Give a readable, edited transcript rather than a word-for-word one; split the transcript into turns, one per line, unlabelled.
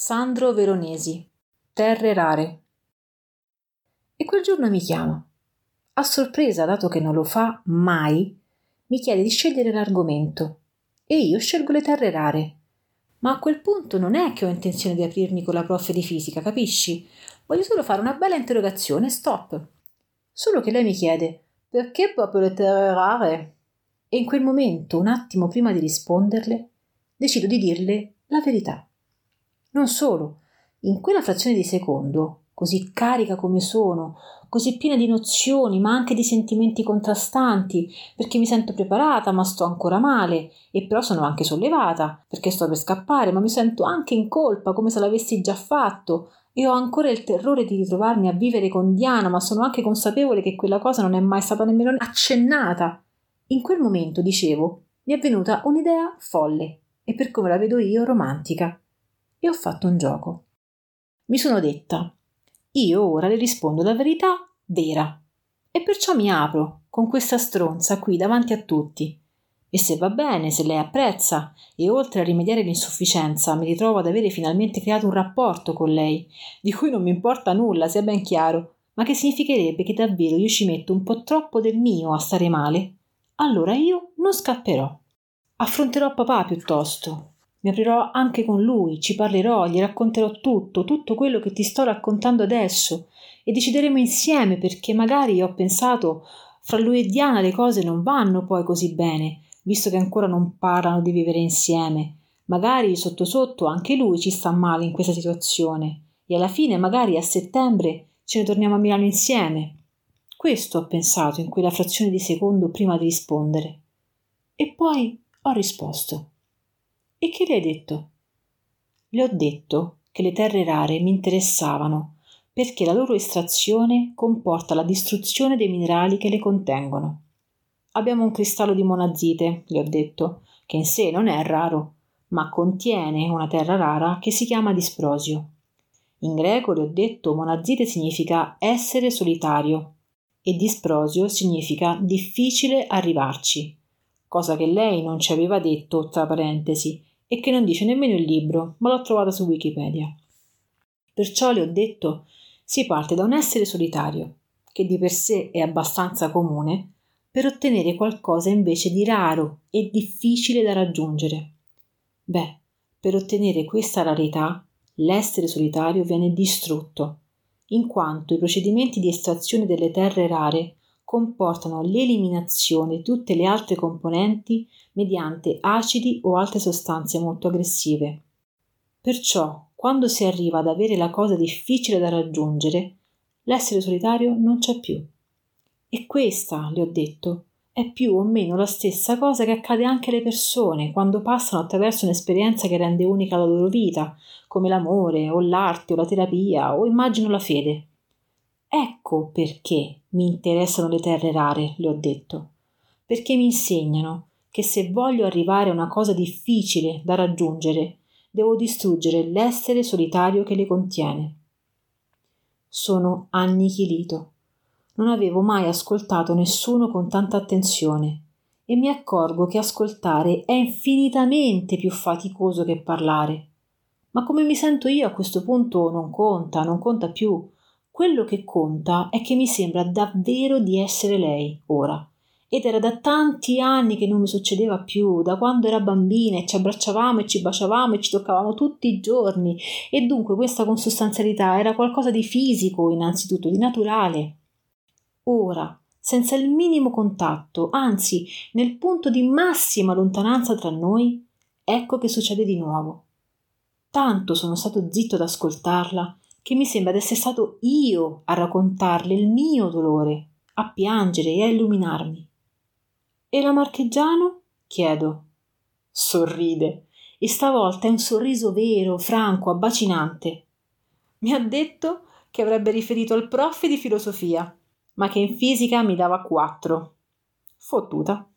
Sandro Veronesi, Terre rare. E quel giorno mi chiama. A sorpresa, dato che non lo fa mai, mi chiede di scegliere l'argomento. E io scelgo le terre rare. Ma a quel punto non è che ho intenzione di aprirmi con la prof di fisica, capisci? Voglio solo fare una bella interrogazione, stop. Solo che lei mi chiede, perché proprio le terre rare? E in quel momento, un attimo prima di risponderle, decido di dirle la verità. Non solo, in quella frazione di secondo, così carica come sono, così piena di nozioni, ma anche di sentimenti contrastanti, perché mi sento preparata, ma sto ancora male, e però sono anche sollevata, perché sto per scappare, ma mi sento anche in colpa, come se l'avessi già fatto, e ho ancora il terrore di ritrovarmi a vivere con Diana, ma sono anche consapevole che quella cosa non è mai stata nemmeno accennata. In quel momento, dicevo, mi è venuta un'idea folle, e per come la vedo io, romantica. E ho fatto un gioco. Mi sono detta, io ora le rispondo la verità vera, e perciò mi apro con questa stronza qui davanti a tutti. E se va bene, se lei apprezza, e oltre a rimediare l'insufficienza, mi ritrovo ad avere finalmente creato un rapporto con lei, di cui non mi importa nulla, sia ben chiaro, ma che significherebbe che davvero io ci metto un po' troppo del mio a stare male, allora io non scapperò. Affronterò papà piuttosto. Mi aprirò anche con lui, ci parlerò, gli racconterò tutto quello che ti sto raccontando adesso, e decideremo insieme, perché magari ho pensato fra lui e Diana le cose non vanno poi così bene, visto che ancora non parlano di vivere insieme. Magari sotto sotto anche lui ci sta male in questa situazione, e alla fine magari a settembre ce ne torniamo a Milano insieme. Questo ho pensato in quella frazione di secondo prima di rispondere. E poi ho risposto. E che le hai detto? Le ho detto che le terre rare mi interessavano perché la loro estrazione comporta la distruzione dei minerali che le contengono. Abbiamo un cristallo di monazite, le ho detto, che in sé non è raro, ma contiene una terra rara che si chiama disprosio. In greco, le ho detto, monazite significa essere solitario e disprosio significa difficile arrivarci, cosa che lei non ci aveva detto, tra parentesi, e che non dice nemmeno il libro, ma l'ho trovata su Wikipedia. Perciò le ho detto, si parte da un essere solitario, che di per sé è abbastanza comune, per ottenere qualcosa invece di raro e difficile da raggiungere. Beh, per ottenere questa rarità, l'essere solitario viene distrutto, in quanto i procedimenti di estrazione delle terre rare comportano l'eliminazione di tutte le altre componenti mediante acidi o altre sostanze molto aggressive. Perciò, quando si arriva ad avere la cosa difficile da raggiungere, l'essere solitario non c'è più. E questa, le ho detto, è più o meno la stessa cosa che accade anche alle persone quando passano attraverso un'esperienza che rende unica la loro vita, come l'amore, o l'arte, o la terapia, o immagino la fede. Ecco perché mi interessano le terre rare, le ho detto, perché mi insegnano che se voglio arrivare a una cosa difficile da raggiungere, devo distruggere l'essere solitario che le contiene. Sono annichilito. Non avevo mai ascoltato nessuno con tanta attenzione e mi accorgo che ascoltare è infinitamente più faticoso che parlare. Ma come mi sento io a questo punto non conta più. Quello che conta è che mi sembra davvero di essere lei ora. Ed era da tanti anni che non mi succedeva più, da quando era bambina e ci abbracciavamo e ci baciavamo e ci toccavamo tutti i giorni, e dunque questa consustanzialità era qualcosa di fisico innanzitutto, di naturale. Ora, senza il minimo contatto, anzi nel punto di massima lontananza tra noi, ecco che succede di nuovo. Tanto sono stato zitto ad ascoltarla che mi sembra di essere stato io a raccontarle il mio dolore, a piangere e a illuminarmi. E la Marchigiano? Chiedo. Sorride, e stavolta è un sorriso vero, franco, abbacinante. Mi ha detto che avrebbe riferito al prof di filosofia, ma che in fisica mi dava 4. Fottuta.